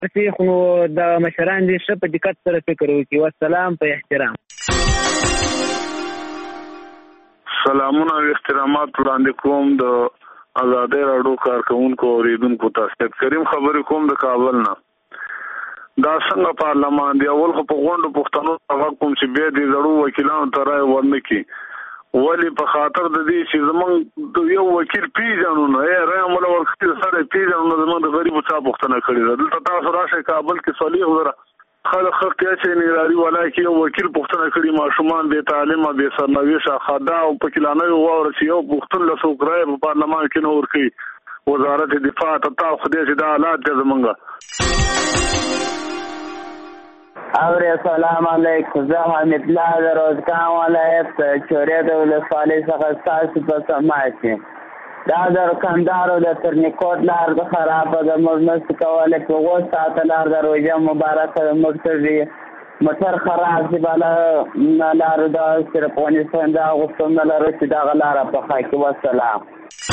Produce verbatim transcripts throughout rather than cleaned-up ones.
چې خو د مشران دې ښه په دقت سره فکر وکړي. والسلام په احترام. سلامونه او احترامات وړاندې کوم د آزادۍ راډیو کارکونکو اوریدونکو ته. کریم خبرې کوم د کابل نه. دا څنګه پارلمان دی؟ اول خو په غونډو پښتنو هغه کوم چې بیا د زړو وکیلانو ته رای ورنکي، ولی په خاطر د دې چې زمونږ د یو وکیل پیژنو نه یې رای مولا ورکړي سره پیژنو نه زمونږ د غریبو چا پښتنه کړي ده. دلته تاسو راشئ کابل کې صالح وره خلک خلک چې نګراري ولای کې یو وکیل پښتنه کړي، ماشومان بې تعلیمه بې سرنویشه خدا او په کلانه واور چې یو پښتون له څوک رای په پارلمان کې نه ورکړي. وزارت دفاع ته تاسو خدای چې دا حالات دي زمونږ. اور السلام علیکم. زه حمید الله د روزګان ولایت چوره د ولسوالۍ څخه ستاسو په سماعت کې. دا د کندهار د ترنیکوټ لار د خرابه د موږ نشو کولی په اووه ساعته لار د روژه مبارکه د موږ تږي موټر خراب شي بله لارو د صرف افغانستان د غوښتو نه لرو چې دغه لاره پخه کړي. والسلام.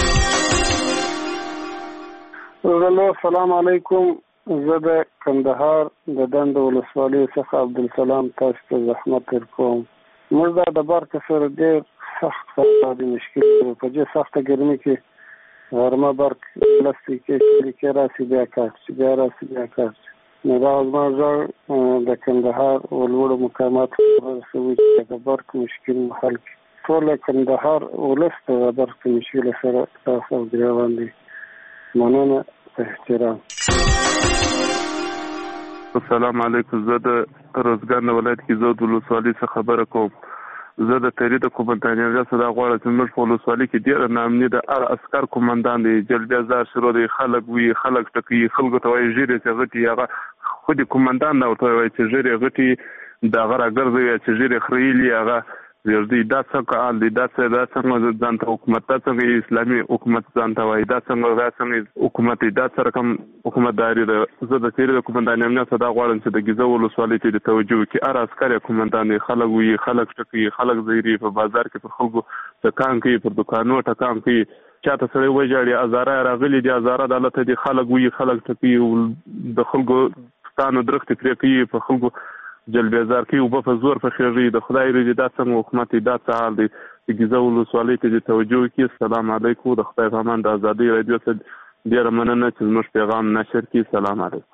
هلو السلام علیکم. زه د کندهار د دنده ولسوالۍ څخه عبدالسلام تاسو ته زحمت ورکوم. موږ دا د برق سره ډېر سخت اقتصادي مشکل لرو. په دې سخته ګرمۍ کې غرمه برق لس دقیقې شل دقیقې راسي بیا کار شي بیا راسي بیا کار شي. نو دا زما غږ د کندهار ولوړو مقاماتو ته ورسوي چې د برق مشکل مو حل کړي. ټوله کندهار ولس د برق مشکل سره تاسو ګریوان دي. مننه په احترام. السلام علیکم. زه د روزګان ولایت کې زه د ولسوالۍ څخه خبره کوم. زه د تحریر د قومندانیان څخه دا غواړم چې موږ په ولسوالۍ کې ډېر نامني د هر عسکر قومندان دی جلبیه زار شروع دی خلک وي خلک ټکي خلکو ته وایي ژیرې چې غټي هغه خو د قومندان نه ورته وایي چې ژیرې غټي د هغه راګرځوي چې ژیرې خریلي هغه ویردي. دا څنګه حال دی؟ دا څه دا څنګه ځان ته حکومت دا څنګه اسلامي حکومت ځان ته وایي؟ دا څنګه دا څنګه حکومت دا سره کوم حکومتداري ده؟ زه د تحریر د قومندانیان څخه دا غواړم چې د ګیزه ولسوالۍ ته د توجه وکړي. هر عسکر قومندان خلک وي خلک ټکي خلک زیري په بازار کې پر خلکو ټکان کوي پر دکانو ټکان کوي. چاته سره وایي ازاره راغلي دي ازاره عدالت دي خلک وي خلک ټکي د خلکو ستانو درخت پرې کوي په خلکو جلبیزار کې او په زور په خېږي. د خدای رضا دا څنګه حکومت دا څه حال دی؟ د ګیزه ولسوالۍ ته د توجه وکړي. السلام علیکم. د خدای پامان د ازادۍ رادیو ته ډېره مننه چې زموږ پیغام نشر کړي. سلام علیکم.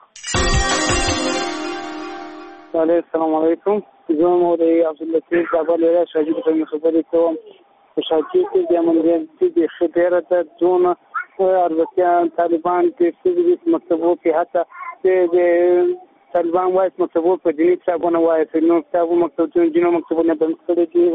السلام علیکم. زه مو د عبداللطیف بابا له شاجد په خبرې کوم. په شاجد کې د امنیت د خبره د دونه ارزکیان طالبان کې د مکتبو کې حتی د طالبان وایي مکتبو په دیني کتابونه وایي په نو کتابو مکتبونه جنو مکتبونه بند کړي دي.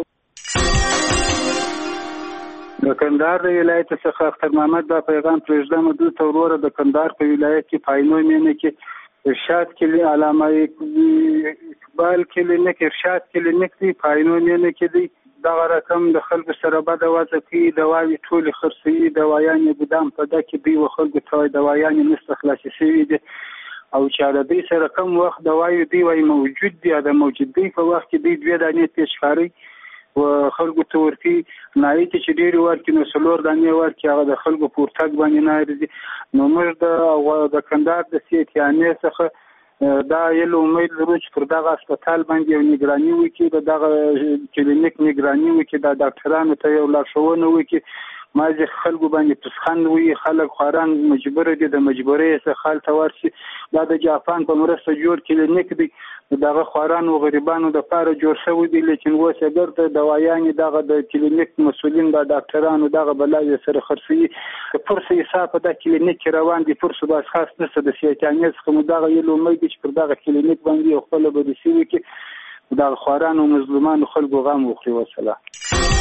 د کندهار د ولایت څخه اختر محمد دا پیغام پرېږدم دلته وروره د کندهار په ولایت کې پاینو مینه کې ارشاد کلی علامه اقبال کلینیک ارشاد کلینیک دی پاینو مینه کې دی. دغه رقم د خلکو سره بد وضع کوي دواوی ټول خرڅوي دوایان ګدام په دا کې دی و خلکو ته دوایان نسته خلاصې شوي دي او چې د دې سره کوم وخت دوایي دی وای موجود دی د موجودي په وخت کې دی دوه دانې تشخاري و خلکو ته ورتي نایت چې ډیر ورکې نو سلور دانې ورکې هغه د خلکو پورتګ باندې نه راځي. نو موږ د د کندهار د سیټیانې څخه دا یو امید لرو چې پر دغه هسپتال باندې یو نگراني وکړي د دغه کلینیک نگراني وکړي د ډاکټرانو ته یو لارښوونه وکړي. مازه خلکو باندې پسخند وي خلک خوران مجبور دي د مجبورۍ څخه خال تور شي. دا د جاپان په مرسته جوړ کلینیک دی دغه خوران او غریبانو د پاره جوړ شوی دی لیکن اوس اگر د دوایان دغه د کلینیک مسولین د ډاکټرانو دغه بلای سره خرڅي فرصه حساب د کلینیک روان دي فرصه بس خاص نشته د سیټانیز کوم دغه یو امید چې پر دغه کلینیک باندې خپل بدسي وکي دغه خوران او مظلومان خلکو غم وخوري. والسلام.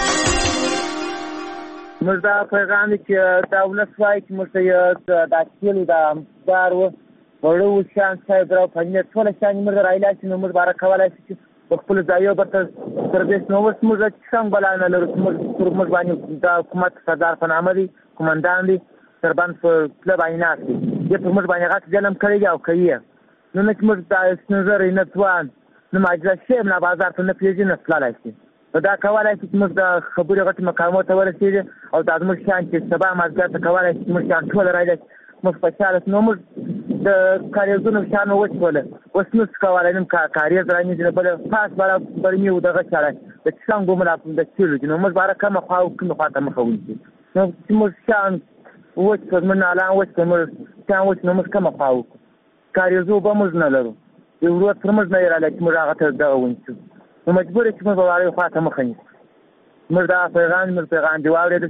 موږ دا پیغام چې دا ولسوالۍ کې موږ د اکیل د امدار و وړو شان صاحب راو پنځه ټول شان موږ راایلا چې موږ بار کولای شي په خپل ځایو برته تر دې نو وس موږ څنګه بلانه لرو موږ موږ باندې د حکومت صدر فنامه دي قومندان دي سربند په کله باندې ناسي دې په موږ باندې غاټ ځلم کړی او کوي نو نه موږ د نظر نه توان نو ماجرا شی نه بازار ته نه پیژنه تللای شي دا کولای شي چې موږ د خبرې غټ مقامات ته ورسېږو او د موږ شان چې سبا مازګر ته کولای شي موږ شان ټول راځي موږ په شاله نو موږ د کاریزونو شان وچ ولا اوس نو څکواله نن کاریز رانیږي بل پاس بل برمي و دغه چاره د څنګه مولا د چیرو نو موږ بارا کوم خواو کوم خاطر مخوي نو موږ شان وچ من علان وچ موږ شان وچ نو موږ کوم خواو کاریزو به موږ نه لرو یو ورځ تر موږ نه راځي چې موږ هغه ته دا ونیسو نو مجبور چې موږ واره خاطر مخني موږ دا پیغام موږ پیغام دی واورید.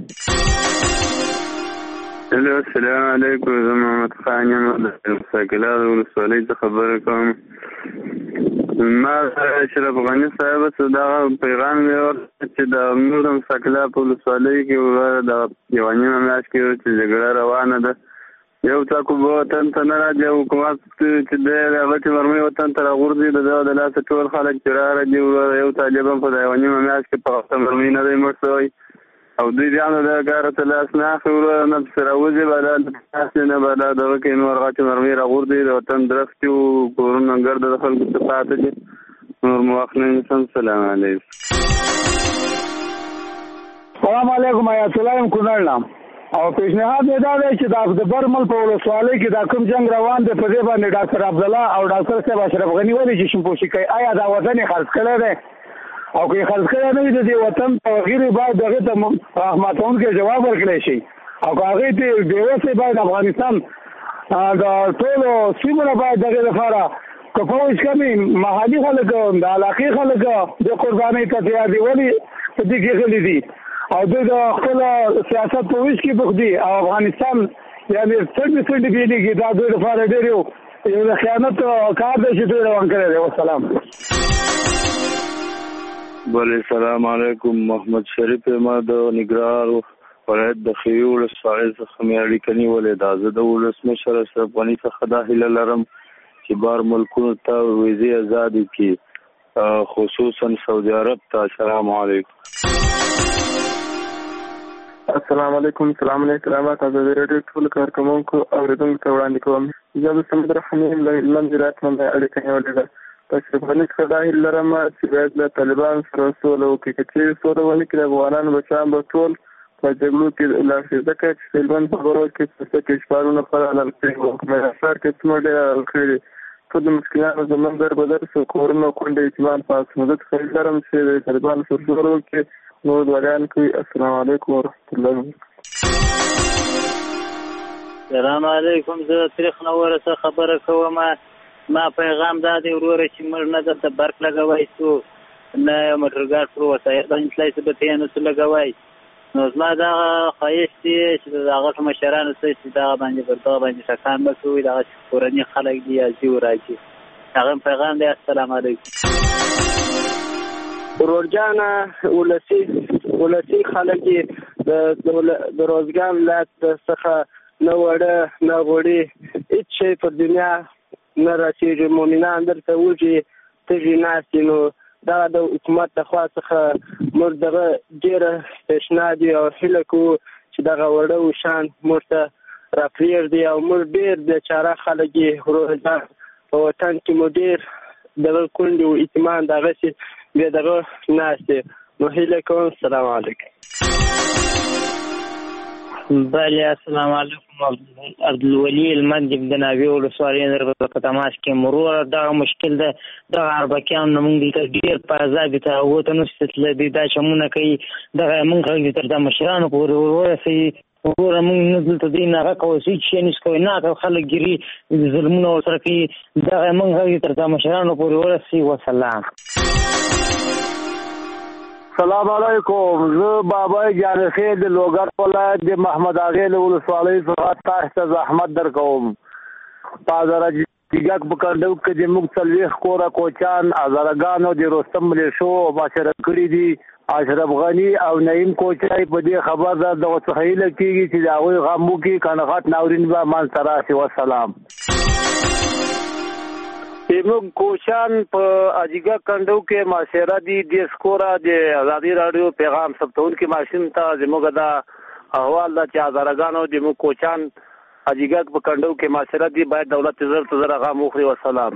هلو السلام علیکم زه محمد خان یم د ساکلار ولسوالۍ څخه خبره کوم. ما اشرف غني صاحب څه دا پیغام مې ورکړ چې د نورم ساکلار په ولسوالۍ کې د یو نیمه میاشت کې چې جګړه روانه ده یو څوک به وطن ته نه راځي او حکومت چې دی هغه چې مرمۍ وطن ته راغورځي د ده د لاسه ټول خلک چې راځي یو طالب هم په یوه نیمه میاشت کې په وخته مرمۍ نه دی مړ شوی او دوی بیا نو د کاره ته لاس نه اخلي وروره نه پسې راوځي به دا داسې نه به دا دغه کوي نور هغه چې مرمۍ راغورځي د وطن درختي و کورونه ګرده د خلکو څه پاتې دي نور مو وخت نه نیسم. سلام علیکم. سلام علیکم آیت الله یم کونړ نه او پیشنهاد مې دا دی چې د برمل په ولسوالۍ کې دا کوم جنګ روان دی په دې باندې ډاکټر عبدالله او ډاکټر صاحب اشرف غني ولې جشن پوشي کوي آیا دا وطن یې خرڅ کړی دی او که یې خرڅ کړی نه وي د دې وطن تغیر باید دغې ته رحمتونکي جواب ورکړی شي او که هغې ته بېوسې باید افغانستان د ټولو سیمو نه باید دغې لپاره که فوج کمي محلي خلک د علاقې خلک د قربانۍ ته تیار دي ولې په دې کې غلي دي او دوی د خپل سیاست په ویش کې بوخت دي او افغانستان یعنې څنډې څنډې بېلېږي دا دوی لپاره ډېر یو یو د خیانت کار دی چې دوی روان کړی دی. والسلام. بله سلام علیکم. محمد شریف ما د نګرهار ولایت د خیو ولسوالۍ څخه مې اړیکه نیولې ده. زه د ولسمشر اشرف غني څخه دا هیله لرم چې بار ملکونو ته ویزې ازادې کړي خصوصا سعودي عرب ته. السلام علیکم. السلام علیکم. سلام علیکم. تاسو د ریډیو ټول کارکوونکو اورېدونکو ته وړاندې کوم. زه د سمندر حمیم له منځرات باندې اړیکه نیولې ده. اشرف غني څخه دا هیله لرم چې باید له طالبانو سره سوله وکړي که چیرې سوله ونه کړي افغانان بچیان به ټول په جګړو کې لاړ شي ځکه چې طالبان په غرو کې څه کشمارونه پر حلال کړي وو افغانستان کې څومره ډېر حلال کړي دي ټول د مسکینانو زموږ در بدر سو کورونه کونډې یتیمان پاس نو زه څخه هیله لرم چې د طالبانو سره سوله وکړي نور دعاګانې کوي. السلام علیکم ورحمة الله وبرکاته. سلام علیکم. زه تاریخ نوره څخه خبره کوم. ما پیغام دا دی وروره چې موږ نه دلته برق لګوی څو نه یو موټرګاډ پر وسایل باندې تلای څه به ته یې نه څه لګوی نو زما دغه خواهش دی چې د هغه مشرانو څه چې دغه باندې پر دغه باندې ټکان مه کوئ دغه چې کورني خلک دي یا ځي وراځي هغه پیغام دی. السلام علیکم. ورورجانه ولسي ولسي خلک د روزګان ولایت څخه نه وړه نه غوړي هېڅ شی په دنیا نه رسېږي مؤمنان درته وږي تږي ناستې نو دغه د حکومت د خوا څخه موږ دغه ډېره تشنه دي او هیله کوو چې دغه وړه وشان موږ ته راپرېږدي او موږ ډېر بېچاره خلک یې روزګان په وطن کې مو ډېر دغه کونډې و یتیمان دغسې بې دغه ناست نو هیله کوم. السلام علیکم. بله السلام علیکم. عبدالولي المند د ناوې ولسوالۍ نه په تماس کې مرور دغه مشکل ده دغه اربکیان نه موږ دلته ډېر په عذاب ته هغو ته نشته تللی دا چمونه کوي دغه موږ غږ تر دا مشرانو پورې ورسوي وګوره موږ نه دلته دوی نه هغه کوی هېڅ شی نشي کوی نه خلک ګیري ظلمونه ورسره کوي دغه موږ غږ تر دا مشرانو پورې ورسوي. وسلام. سلام علیکم. زه بابای جانخیل د لوګر ولایت د محمد اغې له ولسوالۍ څخه تاسو ته زحمت در کوم. په هزاره جګک په کنډو کې د موږ څلوېښت کوره کوچان هزارهګانو د رستم ملیشو محاصره کړي دي. اشرف غني او نعیم کوچای په دې خبر ده دغه څخه هیله کېږي چې د هغوی غم وکړي که نه غټ ناورین به منځته راشي. وسلام. زموږ کوچان په اجیګا کنډو کې محاصره دي د سکوره د ازادي راډیو پیغام ثبتونکي ماشین ته زموږ دا احوال ده چې هزارهګانو زموږ کوچان اجیګا په کنډو کې محاصره دي باید دولت زر ته زر غم وخوري. وسلام.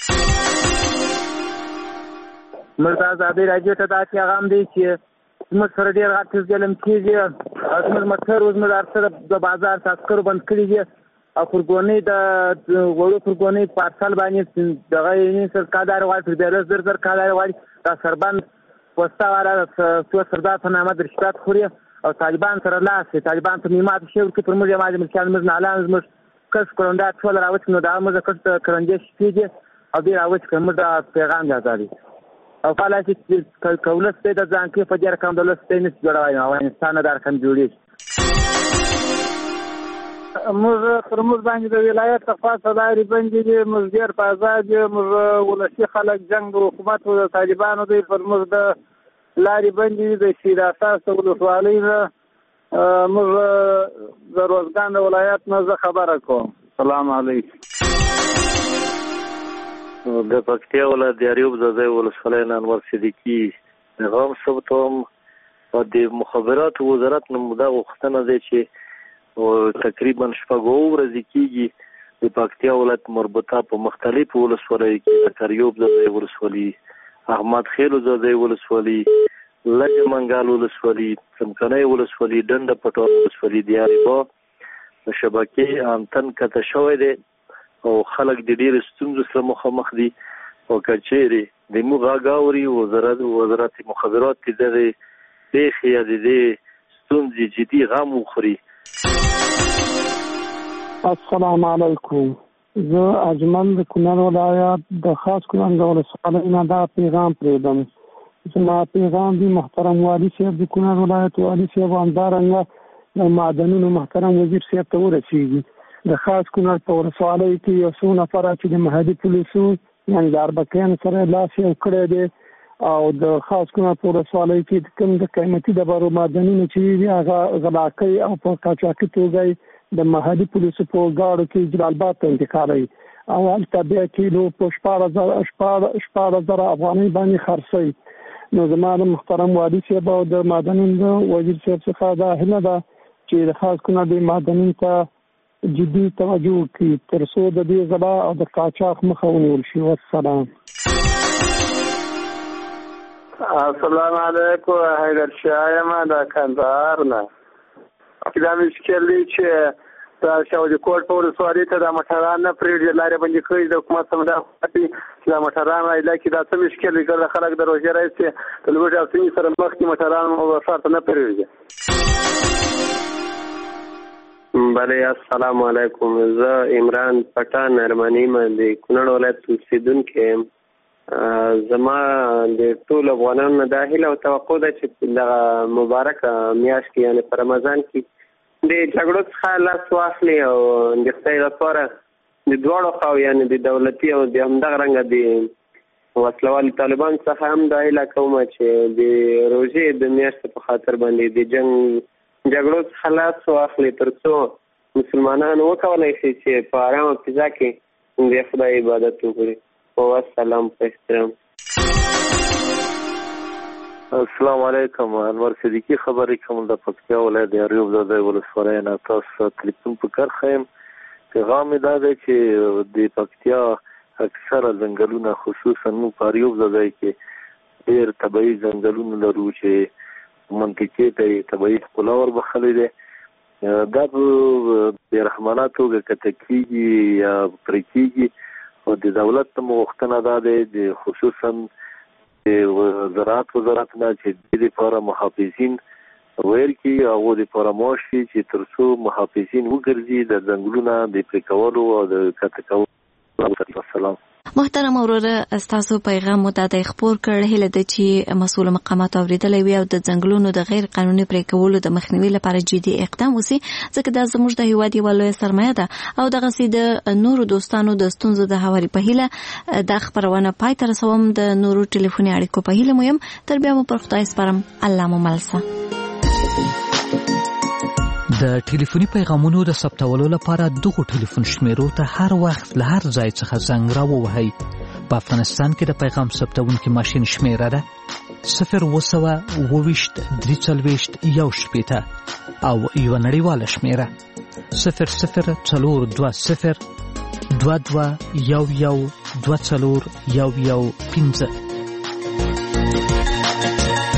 موږ د ازادي راډیو ته دا پیغام دی چې زموږ سره ډېر غټ ظلم کېږي زموږ موټر زموږ هر څه د بازار عسکرو بند کړي دي او خورګونی د وړو خورګونی پارسل باندې دغه یې سرکار غواړي د زر زر کال غواړي دا سربند پوسټا والا څو سردار په نامه د رشوت خوري او طالبان سره لاس طالبان ته میمات شي چې پر موږ یې ملکیان موږ نه اعلان موږ کس کړنده ټول راوځي نو دا موږ کس کړنده شي او دی راوځي کوم دا پیغام ځاتاري او فعلا چې کولس ته د ځان کې په دې رقم دولت ته نه جوړوي افغانستان دا رقم جوړي موږ تر موږ باندې د ولایت خاصه لارې بندې دي موږ ډېر په آزاد موږ ولسي خلک جنگ د حکومت او د طالبانو دی پر موږ د لارې بندې د شیر اساس ولسوالۍ نه موږ د روزګان د ولایت نه زه خبره کوم. سلام علیکم. د پکتیا ولایت د اریوب ځای ولسوالۍ نه انور صدیقي پیغام ثبتوم او د مخابراتو وزارت نه مودا غوښتنه ده چې او تقریبا شپږ ورځې کېږي د پکتیا ولایت مربوطه په مختلفو ولسوالیو کې د اریوب ځای ولسوالۍ احمد خیل ځای ولسوالۍ لږ منګال ولسوالۍ څمکنۍ ولسوالۍ ډنډه پټول ولسوالۍ د اریوب په شبکې انتن کته شوی دی او خلک د ډېر ستونزو سره مخامخ دي او کچېرې د موږ غاوري وزارت وزارت مخابرات کې د دې یا د ستونزې جدي غم وخوري. السلام علیکم. زه اجمل د کونړ ولایت د خاص کونړ د ولسوالۍ نه دا پیغام پرېږدم. زما پیغام دی محترم والي صاحب د کونړ ولایت والي صاحب همدارنګه د معدنونو محترم وزیر صاحب ته ورسېږي. د خاص کونړ په ولسوالۍ کې یو څو نفره چې د محلي پولیسو یعنې د اربکیانو سره لاس یو کړی دی او د خاص کونړ په ولسوالۍ کې کوم د قیمتي ډبرو معدنونه چې دي هغه غلاکۍ او په قاچاقي توګه د محلي پولیسو په ګاډو کې جلال آباد ته انتقالوي او هلته بیا کیلو په شپاړس زره افغانۍ باندې خرڅوي. نو زما د محترم والي صاحب او د معدنونو د وزیر صاحب څخه دا هیله ده چې د خاص کونړ د معدنونو ته جدي توجه وکړي تر څو د دې غلا او د قاچاق مخه ونیول شي. والسلام. السلام علیکم. حیدر شاه یم د کندهار نه. دا مشکل دی چې د شاوجي کوټ په ولسوالۍ ته د موټران نه پرېږدي لارې بندې کړي د حکومت څخه دا خاطي چې د موټران علاقې کې دا څه مشکل دی ګرځي خلک د روژې راځي د لوږې او تنګي سره مخ کې موټران ښار ته نه پرېږدي. بله السلام علیکم. زه عمران پټان ارمنی یم د کونړ ولایت اوسېدونکی یم. زما د ټول افغانانو دا هیله او توقع ده چې دغه مبارکه میاشت کې یعنې په رمضان کې د جګړو څخه لاس واخلي او د خدای لپاره د دواړو خواو یعنې د دولتي او د همدغه رنګه د وسلوالو طالبان څخه هم دا هیله کوم چې د روژې د میاشتې په خاطر باندې د جنګ جګړو څخه لاس واخلي تر څو مسلمانان وکولی شي چې په ارامه فضا کې د خدای عبادت وکړي. والسلام په احترام. السلام علیکم. انور صدیقي خبرې کوم د پکتیا ولایت د اریوب ځای ولسوالۍ نه. تاسو تلیفون په کرښه یم. پیغام مې دا دی چې د پکتیا اکثره ځنګلونه خصوصا موږ په اریوب ځای کې ډېر طبیعي ځنګلونه لرو چې منطقې ته یې طبیعي ښکلا وربخلی دی. دا په بېرحمانه توګه کته کېږي یا پرې کېږي او د دولت ته مو غوښتنه دا دی د خصوصا د زراعت وزارت نه چې د دې لپاره محافظین ویل کړي او هغو دپاره معاش شي چې تر څو محافظین وګرځي د ځنګلونه د پرې کولو او د کته کولو. السلام. محترم وروره ستاسو پیغام مو دا د خبر کړ هله د چې مسؤل مقامات اوریدلې وي او د ځنګلونو د غیر قانوني پرې کولو د مخنیوي لپاره جدي اقدام وسی ځکه دا زموږ د هیواد یو لوی سرمایه ده او دغه سي د نورو دوستانو د ستونزو د هواري په هیله د خبرونه پای تر سوم د نورو ټلیفوني اړیکو په هیله مهم تر بیا مو پر خدای سپارم. الله مو ملسه. د ټلیفوني پیغامونو د ثبتولو لپاره دغه ټلیفون شمیرو ته هر وخت له هر ځای څخه زنګ راووهئ. په افغانستان کې د پیغام ثبتونکي ماشین شمیره ده صفر اوه سوه اوه ویشت درې څلوېښت یو شپېته او یوه نړیواله شمیره صفر صفر څلور دوه صفر دوه دوه یو یو دوه څلور یو یو پنځه.